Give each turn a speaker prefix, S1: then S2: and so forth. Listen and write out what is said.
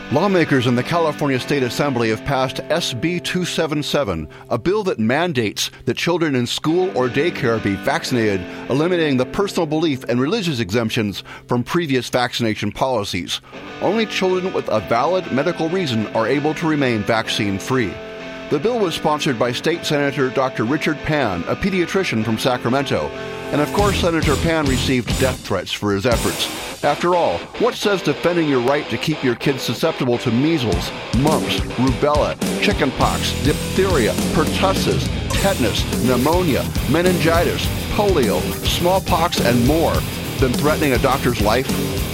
S1: Lawmakers in the California State Assembly have passed SB 277, a bill that mandates that children in school or daycare be vaccinated, eliminating the personal belief and religious exemptions from previous vaccination policies. Only children with a valid medical reason are able to remain vaccine-free. The bill was sponsored by State Senator Dr. Richard Pan, a pediatrician from Sacramento. And of course, Senator Pan received death threats for his efforts. After all, what says defending your right to keep your kids susceptible to measles, mumps, rubella, chickenpox, diphtheria, pertussis, tetanus, pneumonia, meningitis, polio, smallpox, and more than threatening a doctor's life?